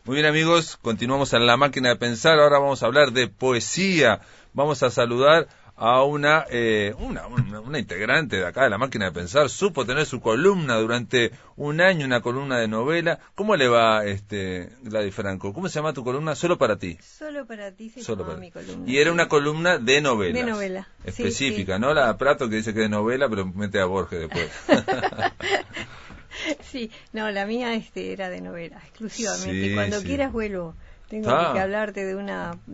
Muy bien, amigos, continuamos en La Máquina de Pensar. Ahora vamos a hablar de poesía. Vamos a saludar a una integrante de acá de La Máquina de Pensar. Supo tener su columna durante un año, una columna de novela. ¿Cómo le va, Gladys Franco? ¿Cómo se llama tu columna? Solo para ti. Solo para ti se llamaba mi columna. Y era una columna de novelas. De novela. Específica, sí. ¿no? La Prato que dice que es de novela, pero mete a Borges después. Sí, no, la mía era de novela, exclusivamente. Sí, Cuando sí. quieras vuelvo. Tengo que hablarte de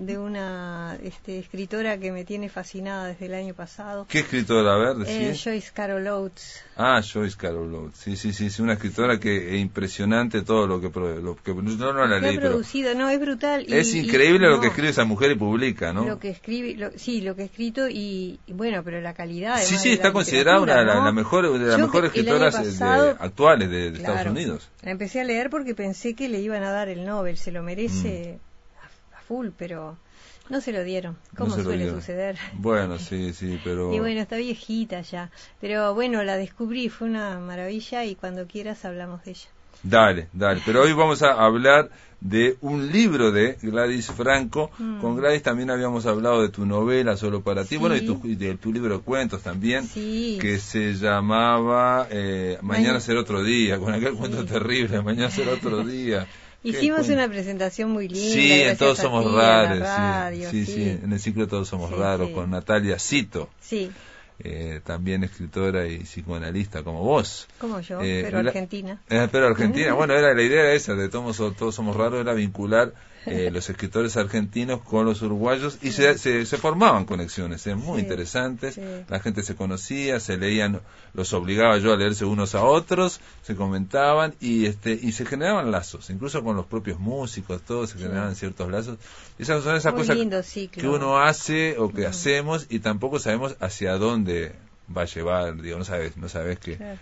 una escritora que me tiene fascinada desde el año pasado. ¿Qué escritora? A ver, decía. Joyce Carol Oates. Ah, Joyce Carol Oates. Sí, una escritora que es impresionante todo lo que no la leí, ha producido, no, es brutal. Es increíble lo que escribe esa mujer y publica, ¿no? Lo que escribe, lo que ha escrito y bueno, pero la calidad. Sí, está considerada una de las mejores escritoras actuales de Estados Unidos. La empecé a leer porque pensé que le iban a dar el Nobel, se lo merece a full, pero no se lo dieron, como suele suceder. Bueno, sí, pero... Y bueno, está viejita ya, pero bueno, la descubrí, fue una maravilla y cuando quieras hablamos de ella. Dale, pero hoy vamos a hablar de un libro de Gladys Franco. Con Gladys también habíamos hablado de tu novela Solo para ti, bueno, y de tu libro de cuentos también, que se llamaba Mañana será otro día, con aquel cuento terrible, Mañana será otro día. Hicimos una presentación muy linda. Sí, en Todos Somos Raros, sí, en el ciclo Todos Somos Raros, con Natalia Cito. Sí. También escritora y psicoanalista como vos. Como yo, pero argentina. Pero argentina, bueno, la idea esa de Todos Somos Raros, era vincular los escritores argentinos con los uruguayos y se formaban conexiones muy interesantes. La gente se conocía, se leían, los obligaba yo a leerse unos a otros, se comentaban y se generaban lazos, incluso con los propios músicos, todos se generaban ciertos lazos. Esas son esas cosas que uno hace o que hacemos y tampoco sabemos hacia dónde va a llevar, digo, no sabes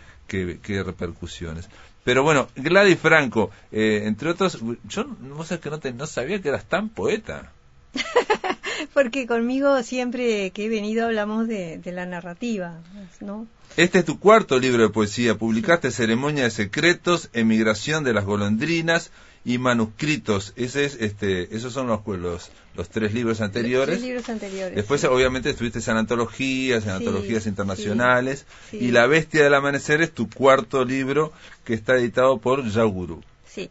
qué repercusiones. Pero bueno, Gladys Franco, entre otros, yo no sabía que eras tan poeta. Porque conmigo siempre que he venido hablamos de la narrativa, ¿no? Este es tu cuarto libro de poesía. Publicaste Ceremonia de Secretos, Emigración de las Golondrinas y Manuscritos. Esos son los tres libros anteriores. Los 3 libros anteriores. Después, obviamente, estuviste en antologías internacionales. Y La Bestia del Amanecer es tu cuarto libro, que está editado por Yagurú.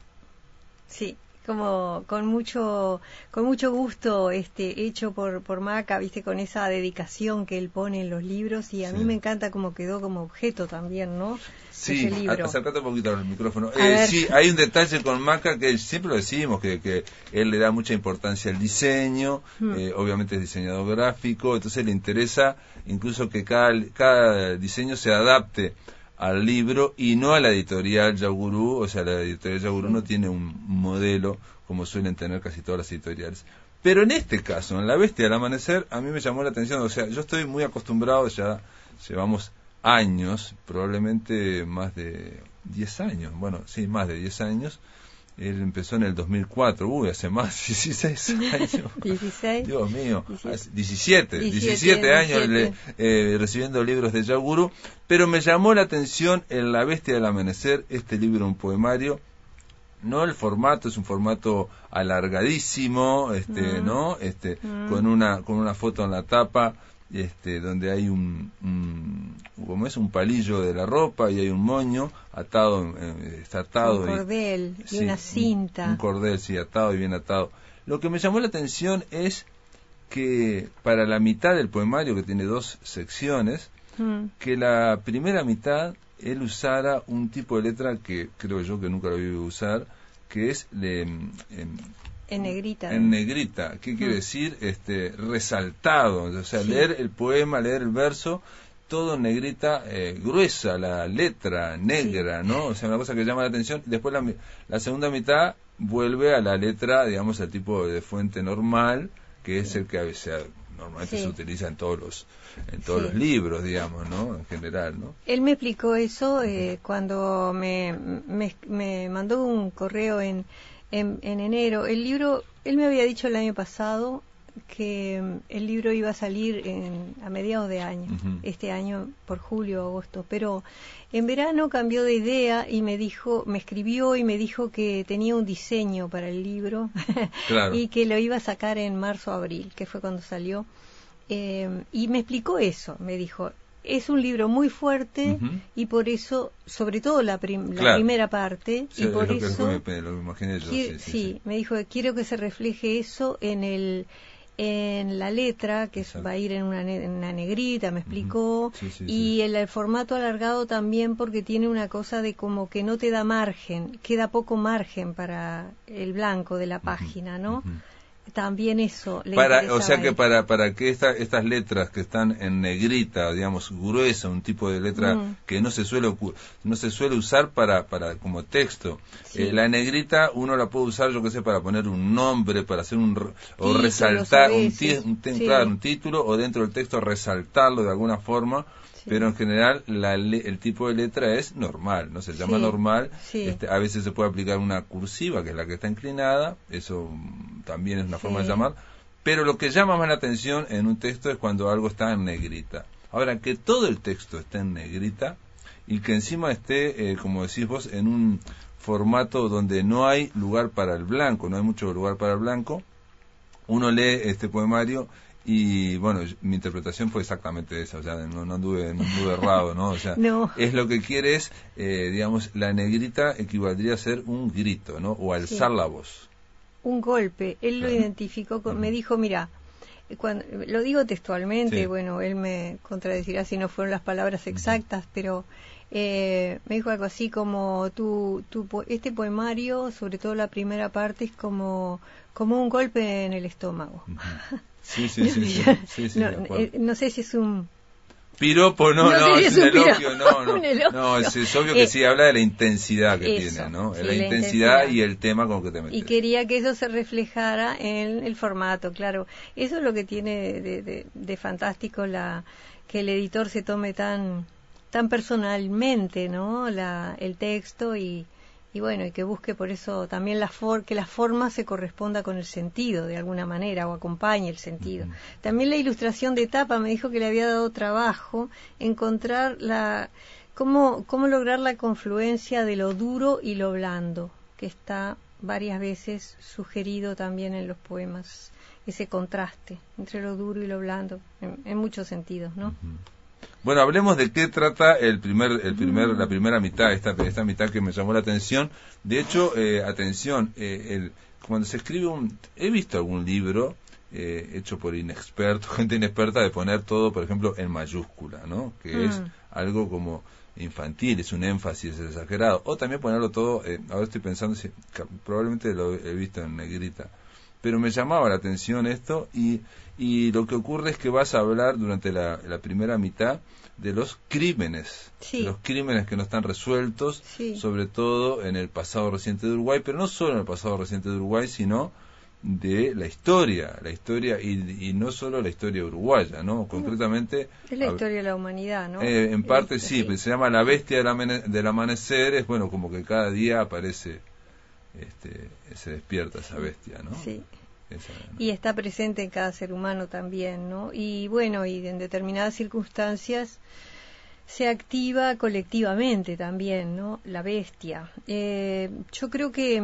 Sí. Como con mucho gusto hecho por Maca, viste, con esa dedicación que él pone en los libros, y a mí me encanta cómo quedó como objeto también, ¿no? Sí, ese libro. Acércate un poquito al micrófono. Sí, hay un detalle con Maca que siempre lo decimos, que él le da mucha importancia al diseño, obviamente es diseñador gráfico, entonces le interesa incluso que cada diseño se adapte al libro y no a la editorial Yagurú. O sea, la editorial Yagurú no tiene un modelo como suelen tener casi todas las editoriales. Pero en este caso, en La Bestia del Amanecer, a mí me llamó la atención. O sea, yo estoy muy acostumbrado, ya llevamos años, probablemente más de 10 años, más de 10 años. Él empezó en el 2004, hace más, 16 años. 16. Dios mío, 17 años recibiendo libros de Yagurú, pero me llamó la atención en La Bestia del Amanecer, este libro, un poemario, no el formato, es un formato alargadísimo, ¿no? Con una foto en la tapa, donde hay un palillo de la ropa y hay un moño atado, está atado. Un cordel y una cinta. Un cordel, atado y bien atado. Lo que me llamó la atención es que para la mitad del poemario, que tiene 2 secciones, que la primera mitad él usara un tipo de letra que creo yo que nunca lo vi usar, que es en negrita. En negrita. ¿Qué quiere decir? Resaltado. O sea, leer el poema, leer el verso, todo en negrita, gruesa, la letra negra, ¿no? O sea, una cosa que llama la atención. Después la segunda mitad vuelve a la letra, digamos, al tipo de fuente normal, que es el que a veces normalmente se utiliza en todos los libros, digamos, ¿no? En general, ¿no? Él me explicó eso cuando me mandó un correo en enero. El libro, él me había dicho el año pasado el libro iba a salir a mediados de año, este año por julio o agosto, pero en verano cambió de idea y me escribió y me dijo que tenía un diseño para el libro claro. y que lo iba a sacar en marzo o abril, que fue cuando salió, y me explicó eso, me dijo, es un libro muy fuerte y por eso, sobre todo la primera parte, sí, y por eso lo imaginé yo, sí, me dijo que quiero que se refleje eso en la letra, que va a ir en una negrita, me explicó, y el formato alargado también, porque tiene una cosa de como que no te da margen, queda poco margen para el blanco de la página, ¿no? También eso le o sea que para que estas letras que están en negrita, digamos gruesa, un tipo de letra que no se suele usar para como texto, la negrita uno la puede usar, yo que sé, para poner un nombre, para hacer o resaltar un título, o dentro del texto resaltarlo de alguna forma. Pero en general el tipo de letra es normal, no se llama normal. A veces se puede aplicar una cursiva, que es la que está inclinada, eso también es una forma de llamar. Pero lo que llama más la atención en un texto es cuando algo está en negrita. Ahora, que todo el texto esté en negrita y que encima esté, como decís vos, en un formato donde no hay lugar para el blanco, no hay mucho lugar para el blanco, uno lee este poemario. Y bueno, mi interpretación fue exactamente esa, o sea, no anduve errado, ¿no? O sea, es lo que quiere es, digamos, la negrita equivaldría a ser un grito, ¿no? O alzar la voz. Un golpe, él lo identificó, me dijo, mira, lo digo textualmente, bueno, él me contradecirá si no fueron las palabras exactas, pero me dijo algo así como, este poemario, sobre todo la primera parte, es como un golpe en el estómago. Sí, no sé si es un piropo, no, es un elogio, no, es obvio que sí, habla de la intensidad que eso, tiene, ¿no? Sí, la intensidad y el tema con que te metes. Y quería que eso se reflejara en el formato, claro. Eso es lo que tiene de fantástico, que el editor se tome tan personalmente, ¿no? El texto y bueno, y que busque por eso también que la forma se corresponda con el sentido de alguna manera o acompañe el sentido. También la ilustración de tapa me dijo que le había dado trabajo encontrar cómo lograr la confluencia de lo duro y lo blando, que está varias veces sugerido también en los poemas, ese contraste entre lo duro y lo blando en muchos sentidos, ¿no? Bueno, hablemos de qué trata la primera mitad, esta mitad que me llamó la atención. De hecho, cuando se escribe he visto algún libro hecho por gente inexperta, de poner todo, por ejemplo, en mayúscula, ¿no? Que es algo como infantil, es un énfasis exagerado. O también ponerlo todo, ahora estoy pensando, probablemente lo he visto en negrita. Pero me llamaba la atención esto y lo que ocurre es que vas a hablar durante la primera mitad de los crímenes, de los crímenes que no están resueltos, sobre todo en el pasado reciente de Uruguay, pero no solo en el pasado reciente de Uruguay, sino de la historia y no solo la historia uruguaya, ¿no? Concretamente es la historia de la humanidad, ¿no? En parte pues se llama La Bestia del Amanecer, es bueno, como que cada día aparece, se despierta esa bestia, ¿no? Sí. Y está presente en cada ser humano también, ¿no? Y bueno, y en determinadas circunstancias se activa colectivamente también, ¿no? La bestia. Yo creo que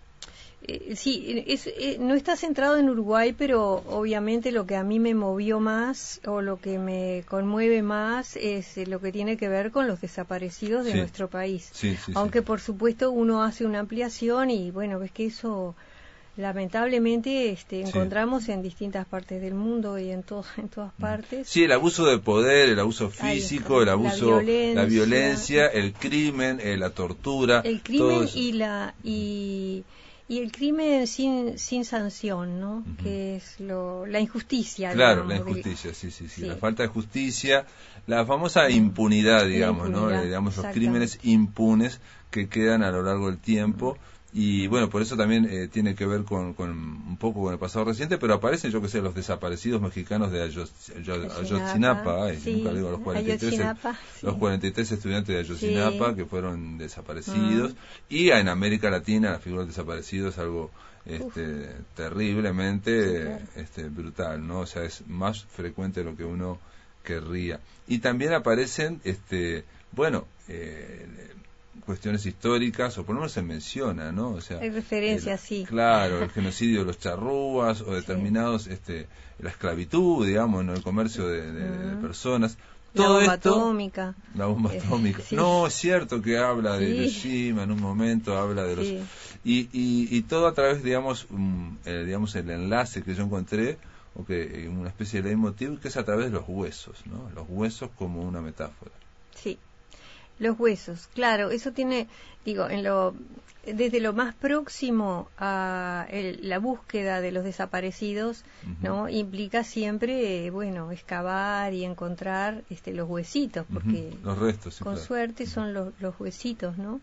no está centrado en Uruguay, pero obviamente lo que a mí me movió más o lo que me conmueve más es lo que tiene que ver con los desaparecidos de nuestro país. Aunque por supuesto uno hace una ampliación y bueno, ves que eso lamentablemente encontramos en distintas partes del mundo y en todas partes. Sí, el abuso de poder, el abuso físico, el abuso, la violencia, el crimen, la tortura. El crimen y el crimen sin sanción, ¿no? Que es la injusticia. Claro, digamos, la injusticia, sí. La falta de justicia, la famosa impunidad, digamos, ¿no? Digamos, los crímenes impunes que quedan a lo largo del tiempo. Y bueno, por eso también tiene que ver con un poco con el pasado reciente, pero aparecen, yo que sé, los desaparecidos mexicanos de Ayotzinapa, nunca digo los 43, los 43 estudiantes de Ayotzinapa que fueron desaparecidos, y en América Latina la figura del desaparecido es algo terriblemente brutal, ¿no? O sea, es más frecuente de lo que uno querría. Y también aparecen, cuestiones históricas, o por lo menos se menciona, ¿no? O sea, hay referencias, claro, el genocidio de los charrúas, o determinados, la esclavitud, digamos, ¿no? El comercio de personas. Todo la bomba esto, atómica. La bomba atómica. No, es cierto que habla de Hiroshima, en un momento habla de los... Y todo a través, digamos, el enlace que yo encontré, una especie de leitmotiv, que es a través de los huesos, ¿no? Los huesos como una metáfora. Sí. Los huesos, claro, eso tiene, desde lo más próximo a la búsqueda de los desaparecidos, ¿no? Implica siempre, excavar y encontrar los huesitos, porque los restos, con suerte son los huesitos, ¿no?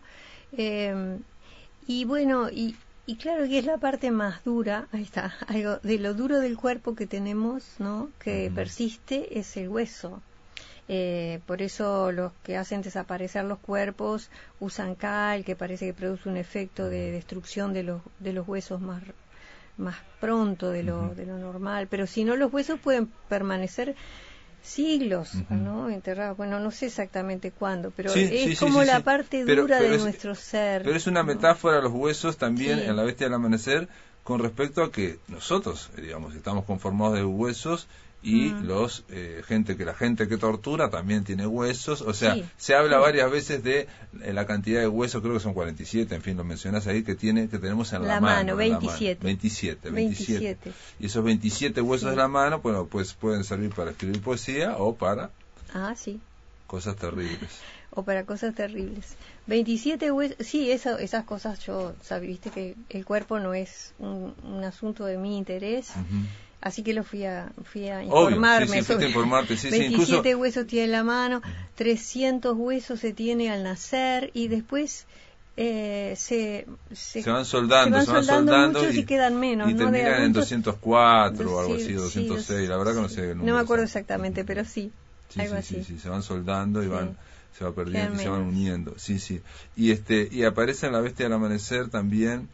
Y claro que es la parte más dura, ahí está, algo de lo duro del cuerpo que tenemos, ¿no? Que persiste es el hueso. Por eso los que hacen desaparecer los cuerpos usan cal, que parece que produce un efecto de destrucción de los huesos más pronto de lo normal, pero si no, los huesos pueden permanecer siglos, ¿no? Enterrados. Bueno, no sé exactamente cuándo, pero es como la parte dura de nuestro ser. Pero es una metáfora, los huesos también en La Bestia del Amanecer, con respecto a que nosotros, estamos conformados de huesos, y la gente que tortura también tiene huesos, o sea, se habla varias veces de la cantidad de huesos, creo que son 47, en fin, lo mencionás ahí, que tenemos en la mano. 27. 27. Y esos 27 huesos de la mano, bueno, pues pueden servir para escribir poesía o para cosas terribles. O para cosas terribles. 27 huesos, esas cosas viste que el cuerpo no es un asunto de mi interés. Así que fui a informarme. Obvio, fuiste a informarte, 27 incluso... huesos tiene en la mano, 300 huesos se tiene al nacer, y después se van soldando muchos y quedan menos, y terminan en 204 o algo así, 206, la verdad que no sé el número. No me acuerdo exactamente, pero algo así. Se van soldando y se va perdiendo y se van uniendo. Y aparece en La Bestia del Amanecer también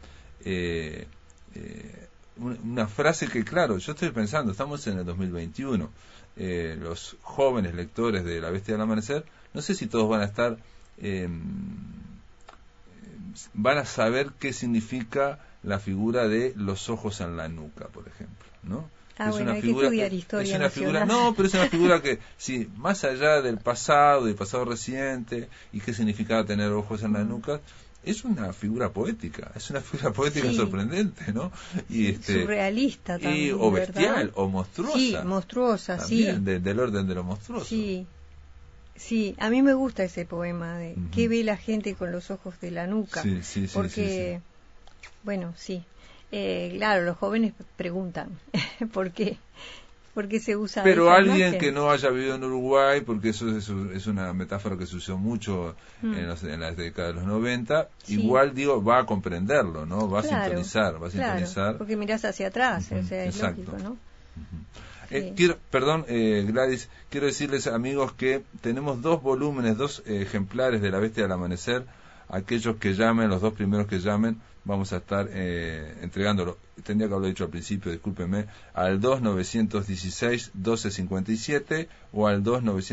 una frase que, claro, yo estoy pensando, estamos en el 2021, los jóvenes lectores de La Bestia del Amanecer, no sé si todos van a estar, van a saber qué significa la figura de los ojos en la nuca, por ejemplo, ¿no? Es una figura, hay que estudiar historia nacional. Pero es una figura que, más allá del pasado reciente, y qué significaba tener ojos en la nuca, es una figura poética, sorprendente, ¿no? Y surrealista también, o bestial, ¿verdad? O monstruosa. Sí, monstruosa, también, del orden de lo monstruoso. Sí, a mí me gusta ese poema de qué ve la gente con los ojos de la nuca. Porque, claro, los jóvenes preguntan, ¿por qué? Porque se usa. Pero alguien que no haya vivido en Uruguay, porque eso es una metáfora que se usó mucho en las décadas de los 90, igual va a comprenderlo, ¿no? Va a sintonizar. Porque mirás hacia atrás, o sea, es lógico, ¿no? Gladys, quiero decirles, amigos, que tenemos 2 volúmenes, 2 ejemplares de La Bestia del Amanecer. Aquellos que llamen, los 2 primeros que llamen, vamos a estar entregándolo, tendría que haberlo dicho al principio, discúlpeme, al 2916-1257 o al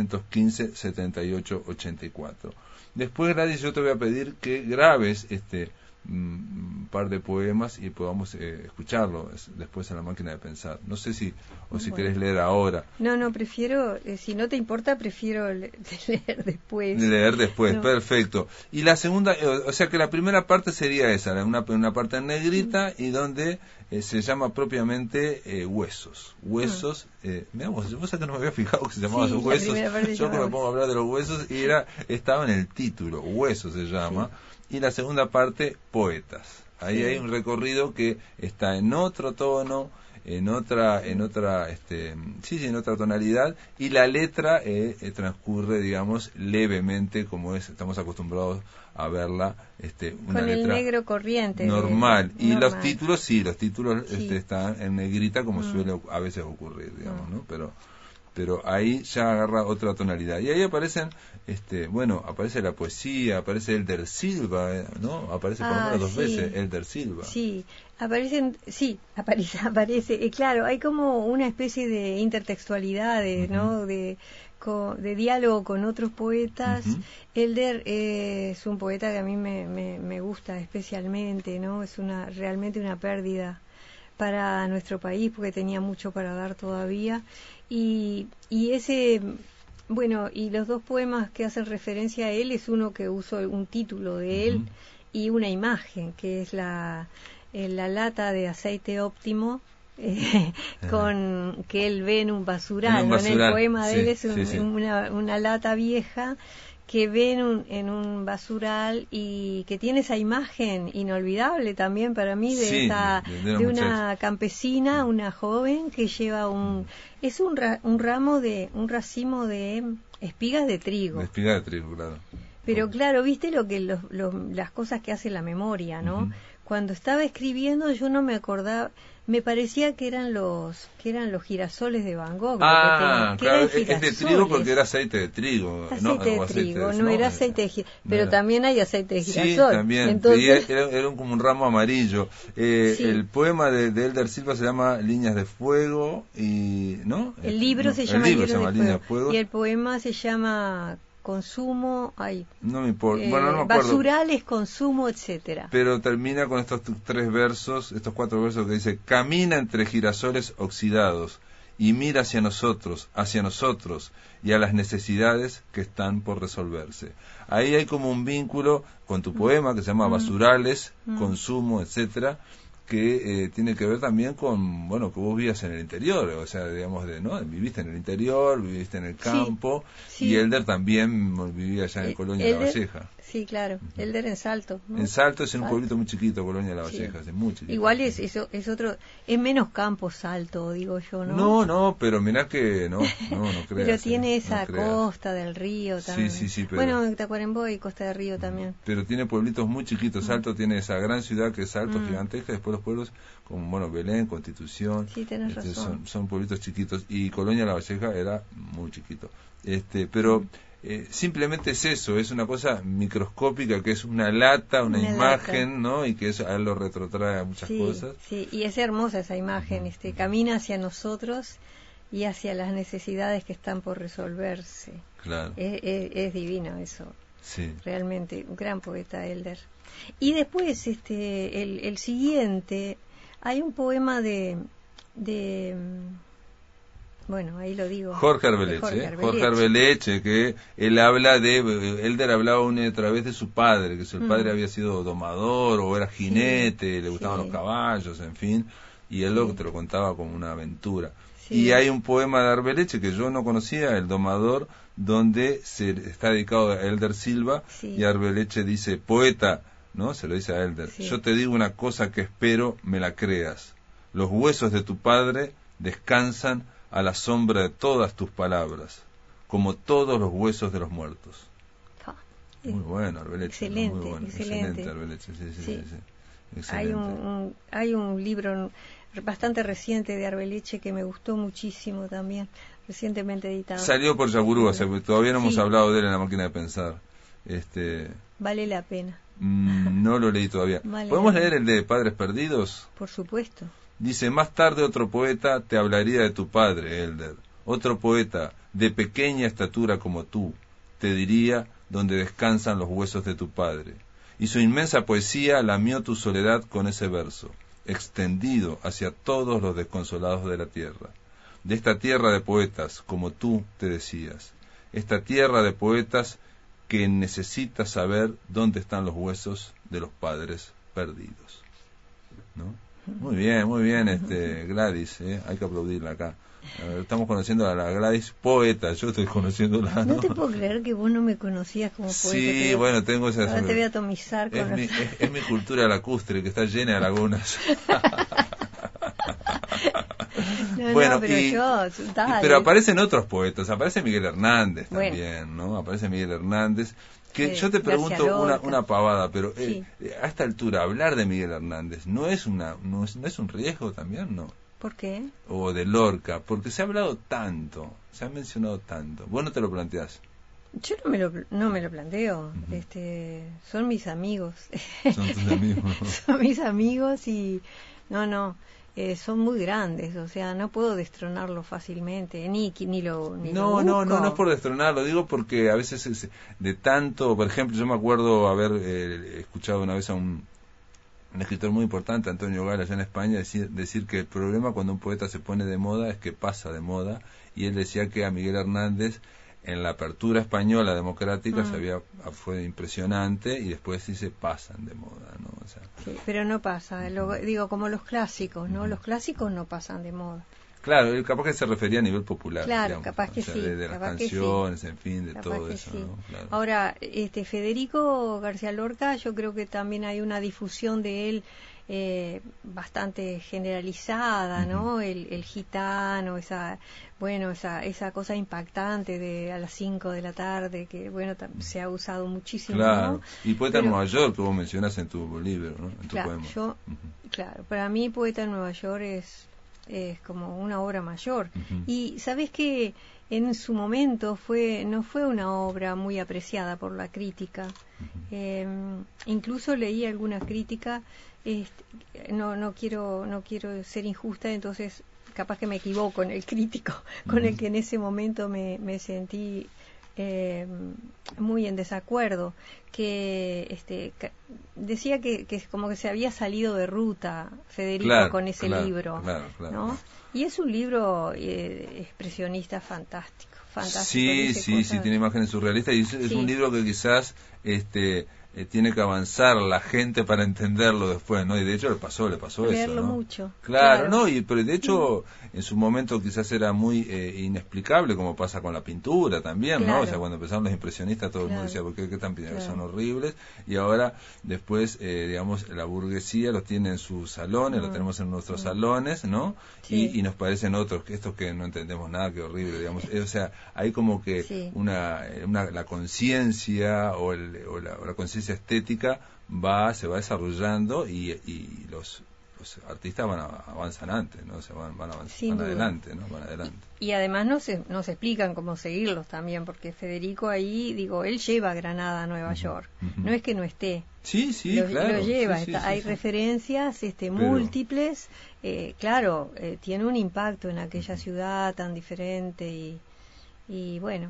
2915-7884. Después, Gladys, yo te voy a pedir que grabes un par de poemas y podamos escucharlo después en la máquina de pensar. No sé si querés leer ahora. No, prefiero, si no te importa, prefiero leer después. Leer después, perfecto. Y la segunda, o sea que la primera parte sería esa, una parte en negrita y donde se llama propiamente huesos. Huesos, vos sabés que no me había fijado que se llamaba huesos. Yo cuando me pongo a hablar de los huesos estaba en el título, huesos se llama. Y la segunda parte, poetas. Ahí hay un recorrido que está en otro tono, en otra en otra tonalidad, y la letra transcurre, digamos, levemente, como estamos acostumbrados a verla, una con letra el negro corriente normal. Y normal. los títulos sí Sí. están en negrita, como suele a veces ocurrir, digamos, ¿no? Pero ahí ya agarra otra tonalidad. Y ahí aparecen, aparece la poesía, aparece Elder Silva, ¿no? Aparece por lo menos dos veces Elder Silva. Sí, aparece. Claro, hay como una especie de intertextualidades, ¿no? De diálogo con otros poetas. Elder es un poeta que a mí me gusta especialmente, ¿no? Es realmente una pérdida para nuestro país, porque tenía mucho para dar todavía. Y los dos poemas que hacen referencia a él es uno que uso un título de él y una imagen, que es la lata de aceite óptimo con que él ve en un basural. En el poema de él es una lata vieja que ve en un basural, y que tiene esa imagen inolvidable también para mí de una campesina, una joven que lleva un racimo de espigas de trigo. De espigas de trigo, claro. Pero claro, viste las cosas que hace la memoria, ¿no? Cuando estaba escribiendo yo no me acordaba, me parecía que eran los girasoles de Van Gogh. Claro, es de trigo porque era aceite de trigo. No era aceite de girasol, pero también hay aceite de girasol. Sí, también, entonces era como un ramo amarillo. El poema de Elder Silva se llama Líneas de Fuego, ¿no? El libro se llama Líneas de Fuego, y el poema se llama Consumo, no me importa, no me acuerdo. Basurales, consumo, etcétera. Pero termina con estos estos 4 versos que dice: camina entre girasoles oxidados y mira hacia nosotros y a las necesidades que están por resolverse. Ahí hay como un vínculo con tu poema que se llama Basurales, consumo, etcétera, que tiene que ver también con, que vos vivías en el interior, o sea, digamos, viviste en el interior, viviste en el campo, y Elder también vivía allá en Colonia de La Valleja. Sí, claro, Elder en Salto, ¿no? En Salto es un pueblito muy chiquito, Colonia de La Valleja, es muy chiquito. Igual es otro, es menos campo Salto, digo yo, ¿no? No, pero mirá que no creas. Pero tiene esa costa del río también. Sí, pero... Bueno, en Tacuarembó y Costa del Río también. Pero tiene pueblitos muy chiquitos. Salto tiene esa gran ciudad que es Salto, gigantesca, después los pueblos como, Belén, Constitución. Sí, tenés razón. Son pueblitos chiquitos, y Colonia de La Valleja era muy chiquito. Pero... simplemente es eso, es una cosa microscópica, que es una lata, una imagen, ¿no? Y que eso a él lo retrotrae a muchas cosas. Sí, y es hermosa esa imagen, camina hacia nosotros y hacia las necesidades que están por resolverse. Claro. Es divino eso. Sí. Realmente, un gran poeta, Elder. Y después, el siguiente, hay un poema de bueno, ahí lo digo. Jorge Arbeleche, que él habla Elder hablaba una y otra vez de su padre, que su padre había sido domador o era jinete, le gustaban los caballos, en fin, y él te lo contaba como una aventura. Y hay un poema de Arbeleche que yo no conocía, El domador, donde está dedicado a Elder Silva, y Arbeleche dice: poeta, ¿no? Se lo dice a Elder, yo te digo una cosa que espero me la creas, los huesos de tu padre descansan a la sombra de todas tus palabras, como todos los huesos de los muertos. Muy bueno, Arbeleche. Excelente, Arbeleche. Sí. Hay un libro bastante reciente de Arbeleche que me gustó muchísimo también, recientemente editado. Salió por Yaburú, todavía no hemos hablado de él en La máquina de pensar. Vale la pena. No lo leí todavía. ¿Podemos leer el de Padres Perdidos? Por supuesto. Dice: más tarde otro poeta te hablaría de tu padre, Elder. Otro poeta, de pequeña estatura como tú, te diría dónde descansan los huesos de tu padre. Y su inmensa poesía lamió tu soledad con ese verso, extendido hacia todos los desconsolados de la tierra. De esta tierra de poetas, como tú te decías. Esta tierra de poetas que necesita saber dónde están los huesos de los padres perdidos. ¿No? Muy bien, Gladys, hay que aplaudirla acá. Estamos conociendo a la Gladys poeta, yo estoy conociéndola. No te puedo creer que vos no me conocías como poeta. Sí, bueno, tengo esa... Ahora te voy a atomizar con es mi cultura lacustre, que está llena de lagunas. Bueno, pero pero aparecen otros poetas, aparece Miguel Hernández también, ¿no? Aparece Miguel Hernández. Que yo te pregunto una pavada, pero a esta altura hablar de Miguel Hernández no es un riesgo también, ¿no? ¿Por qué? O de Lorca, porque se ha hablado tanto, se ha mencionado tanto. ¿Vos no te lo planteás? Yo no me lo planteo. Son mis amigos. Son tus amigos. Son mis amigos y son muy grandes, o sea, no puedo destronarlo fácilmente, ni lo busco. No es por destronarlo, digo porque a veces de tanto, por ejemplo, yo me acuerdo haber escuchado una vez a un escritor muy importante, Antonio Gala, allá en España, decir que el problema cuando un poeta se pone de moda es que pasa de moda, y él decía que a Miguel Hernández en la apertura española democrática fue impresionante, y después sí se pasan de moda, ¿no? O sea, sí, pero no pasa, digo, como los clásicos, ¿no? Los clásicos no pasan de moda. Claro, él capaz que se refería a nivel popular. Claro, digamos, capaz que sí. De las canciones, en fin, de capaz todo eso. Sí. ¿No? Claro. Ahora, Federico García Lorca, yo creo que también hay una difusión de él bastante generalizada, ¿no? El gitano, esa cosa impactante de a las 5 de la tarde, que se ha usado muchísimo. Claro, ¿no? y Poeta en Nueva York, que vos mencionas en tu libro, ¿no? En tu poema. Claro, para mí Poeta en Nueva York es como una obra mayor. Y sabes que en su momento no fue una obra muy apreciada por la crítica. Incluso leí alguna crítica. No quiero ser injusta, entonces capaz que me equivoco en el crítico con el que en ese momento me sentí muy en desacuerdo, que decía que como que se había salido de ruta Federico con ese libro, ¿no? Y es un libro expresionista fantástico. Sí, tiene imágenes surrealistas, y es un libro que quizás tiene que avanzar la gente para entenderlo después, ¿no? Y de hecho le pasó leerlo eso, ¿no? mucho. Claro, ¿no? Pero de hecho en su momento quizás era muy inexplicable, como pasa con la pintura también, ¿no? O sea, cuando empezaron los impresionistas todo el mundo decía, ¿por qué están pintando? Son horribles. Y ahora después, digamos, la burguesía los tiene en sus salones, los tenemos en nuestros salones, ¿no? Sí. Y nos parecen estos que no entendemos nada, que horrible, digamos. O sea, hay como que la conciencia o la conciencia estética se va desarrollando, y los artistas avanzan antes, ¿no? Van adelante, ¿no? Van adelante. Y además nos explican cómo seguirlos también, porque Federico ahí, él lleva Granada a Nueva York. No es que no esté. Sí, claro. Lo lleva, hay referencias múltiples, tiene un impacto en aquella ciudad tan diferente, y bueno,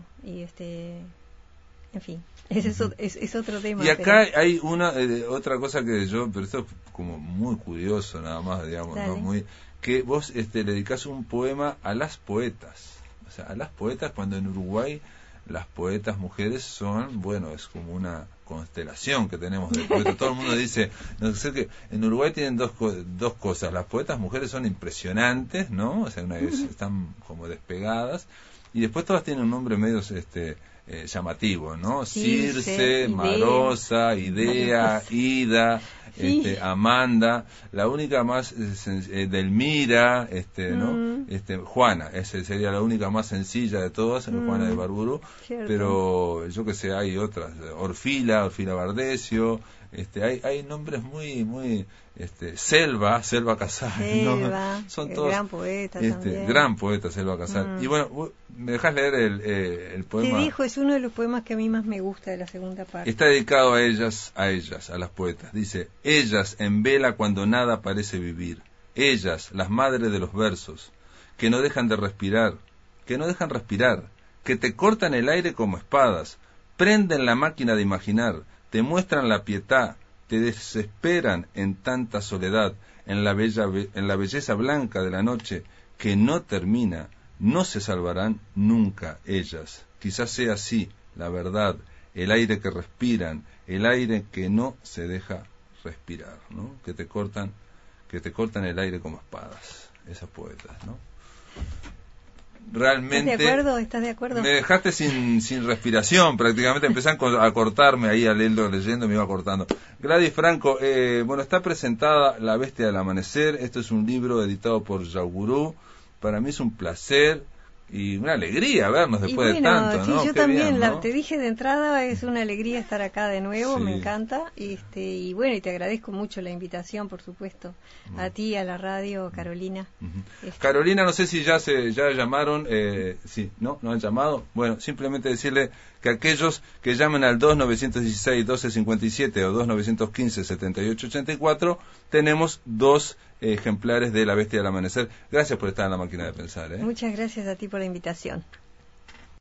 en fin, es otro tema. Y acá hay otra cosa pero esto es como muy curioso nada más, digamos, ¿no? Que vos le dedicás un poema a las poetas, o sea, a las poetas, cuando en Uruguay las poetas mujeres son, es como una constelación que tenemos de poetas. Todo el mundo dice, no sé, que en Uruguay tienen dos cosas: las poetas mujeres son impresionantes, ¿no? O sea, están como despegadas, y después todas tienen un nombre medio llamativo, ¿no? Circe, Marosa, Idea, Ida, Amanda, la única más Delmira, ¿no? Juana, esa sería la única más sencilla de todas, Juana de Barburu. Cierto. Pero yo que sé, hay otras, Orfila Bardesio, hay nombres muy Selva Casal, ¿no? Son todos gran poeta también. Gran poeta Selva Casal. Y bueno, ¿me dejás leer el poema? Te dijo, es uno de los poemas que a mí más me gusta de la segunda parte. Está dedicado a ellas, a las poetas. Dice: ellas en vela cuando nada parece vivir, ellas, las madres de los versos, que no dejan de respirar, que te cortan el aire como espadas, prenden la máquina de imaginar, te muestran la pietad, te desesperan en tanta soledad, en la belleza blanca de la noche que no termina. No se salvarán nunca ellas. Quizás sea así la verdad, el aire que respiran, el aire que no se deja respirar, ¿no? Que te cortan el aire como espadas, esas poetas, ¿no? Realmente. ¿Estás de acuerdo? Me dejaste sin respiración, prácticamente empezaron a cortarme ahí al leerlo, leyendo, me iba cortando. Gladys Franco, está presentada La Bestia del Amanecer. Esto es un libro editado por Yaugurú, para mí es un placer y una alegría vernos después de tanto, sí, ¿no? Yo Qué también, bien, ¿no? te dije de entrada, es una alegría estar acá de nuevo, Sí. me encanta, y bueno, y te agradezco mucho la invitación, por supuesto, a ti, a la radio, Carolina. Carolina, no sé si ya llamaron, sí, ¿no han llamado? Bueno, simplemente decirle que aquellos que llamen al 2916-1257 o 2915-7884, tenemos 2 ejemplares de La Bestia del Amanecer. Gracias por estar en La Máquina de Pensar. Muchas gracias a ti por la invitación.